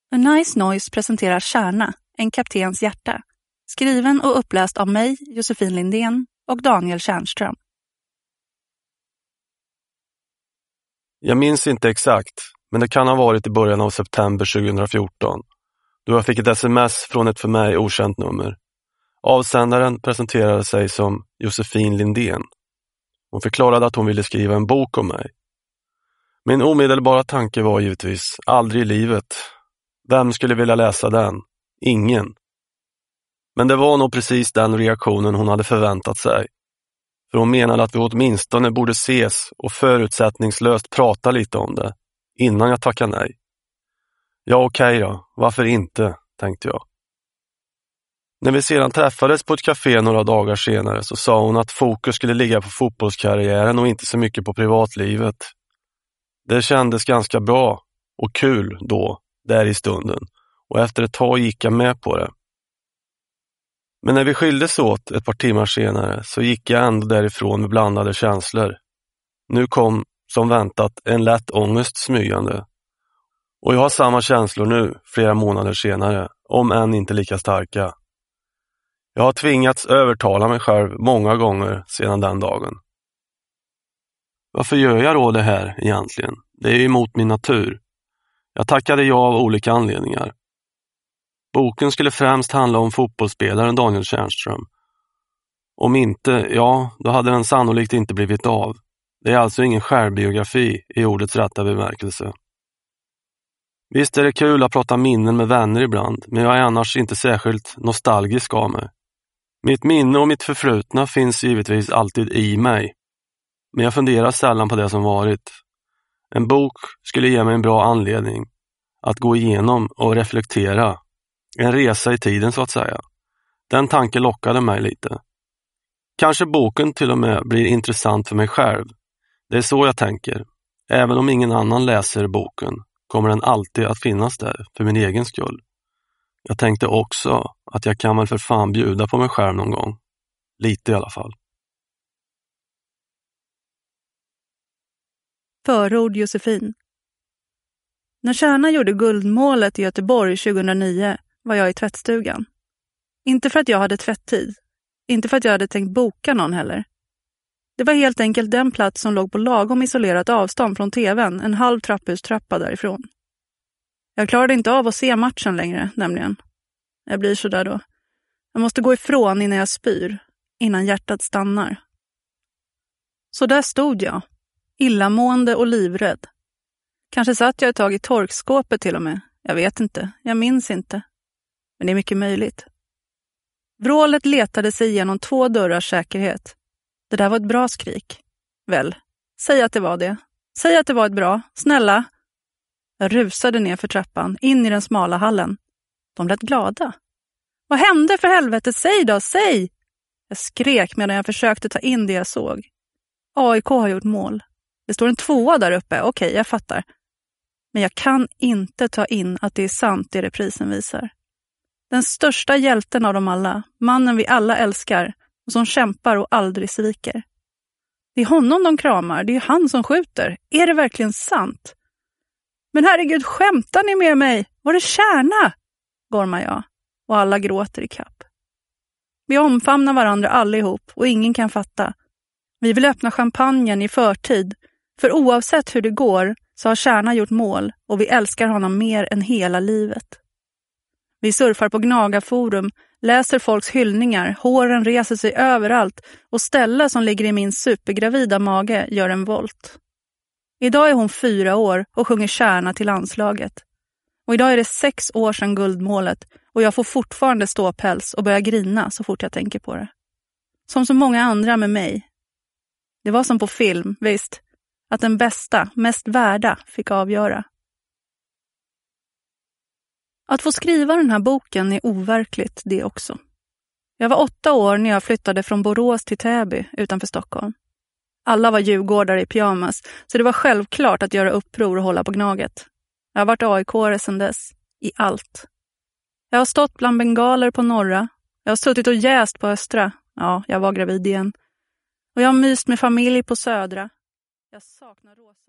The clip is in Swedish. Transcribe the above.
A Nice Noise presenterar Kärna, en kaptens hjärta. Skriven och uppläst av mig, Josefin Lindén och Daniel Tjärnström. Jag minns inte exakt, men det kan ha varit i början av september 2014. Då jag fick ett sms från ett för mig okänt nummer. Avsändaren presenterade sig som Josefin Lindén. Hon förklarade att hon ville skriva en bok om mig. Min omedelbara tanke var givetvis, aldrig i livet. Vem skulle vilja läsa den? Ingen. Men det var nog precis den reaktionen hon hade förväntat sig. För hon menade att vi åtminstone borde ses och förutsättningslöst prata lite om det, innan jag tackade nej. Ja, okej då, varför inte, tänkte jag. När vi sedan träffades på ett café några dagar senare så sa hon att fokus skulle ligga på fotbollskarriären och inte så mycket på privatlivet. Det kändes ganska bra och kul då, där i stunden, och efter ett tag gick jag med på det. Men när vi skildes åt ett par timmar senare så gick jag ändå därifrån med blandade känslor. Nu kom, som väntat, en lätt ångest smygande. Och jag har samma känslor nu, flera månader senare, om än inte lika starka. Jag har tvingats övertala mig själv många gånger sedan den dagen. Varför gör jag då det här egentligen? Det är ju emot min natur. Jag tackade ja av olika anledningar. Boken skulle främst handla om fotbollsspelaren Daniel Tjärnström. Om inte, ja, då hade den sannolikt inte blivit av. Det är alltså ingen självbiografi i ordets rätta bemärkelse. Visst är det kul att prata minnen med vänner ibland, men jag är annars inte särskilt nostalgisk av mig. Mitt minne och mitt förflutna finns givetvis alltid i mig. Men jag funderar sällan på det som varit. En bok skulle ge mig en bra anledning att gå igenom och reflektera. En resa i tiden så att säga. Den tanken lockade mig lite. Kanske boken till och med blir intressant för mig själv. Det är så jag tänker. Även om ingen annan läser boken kommer den alltid att finnas där för min egen skull. Jag tänkte också att jag kan väl för fan bjuda på mig själv någon gång. Lite i alla fall. Förord Josefin. När Kärna gjorde guldmålet i Göteborg 2009 var jag i tvättstugan. Inte för att jag hade tvätttid. Inte för att jag hade tänkt boka någon heller. Det var helt enkelt den plats som låg på lagom isolerat avstånd från tvn, en halv trapphustrappa därifrån. Jag klarade inte av att se matchen längre, nämligen. Jag blir så där då. Jag måste gå ifrån innan jag spyr, innan hjärtat stannar. Så där stod jag, illamående och livrädd. Kanske satt jag ett tag i torkskåpet till och med. Jag vet inte, jag minns inte. Men det är mycket möjligt. Vrålet letade sig genom 2 dörrars säkerhet. Det där var ett bra skrik. Väl, säg att det var det. Säg att det var ett bra, snälla. Jag rusade ner för trappan, in i den smala hallen. De lät glada. Vad hände för helvete? Säg då, säg! Jag skrek medan jag försökte ta in det jag såg. AIK har gjort mål. Det står en 2 där uppe, okej, jag fattar. Men jag kan inte ta in att det är sant det reprisen visar. Den största hjälten av dem alla, mannen vi alla älskar och som kämpar och aldrig sviker. Det är honom de kramar, det är han som skjuter. Är det verkligen sant? Men herregud, skämtar ni med mig? Var det Kärna? Gormar jag och alla gråter i kapp. Vi omfamnar varandra allihop och ingen kan fatta. Vi vill öppna champagnen i förtid, för oavsett hur det går så har Kärna gjort mål och vi älskar honom mer än hela livet. Vi surfar på Gnagarforum, läser folks hyllningar, håren reser sig överallt och Stella som ligger i min supergravida mage gör en volt. Idag är hon 4 år och sjunger Kärna till landslaget. Och idag är det 6 år sedan guldmålet och jag får fortfarande ståpäls och börja grina så fort jag tänker på det. Som så många andra med mig. Det var som på film, visst, att den bästa, mest värda fick avgöra. Att få skriva den här boken är overkligt det också. Jag var 8 år när jag flyttade från Borås till Täby utanför Stockholm. Alla var djurgårdare i pyjamas, så det var självklart att göra uppror och hålla på Gnaget. Jag har varit AIK-are sedan dess, i allt. Jag har stått bland bengaler på norra, jag har suttit och jäst på östra, ja, jag var gravid igen. Och jag har myst med familj på södra. Jag saknar rosa.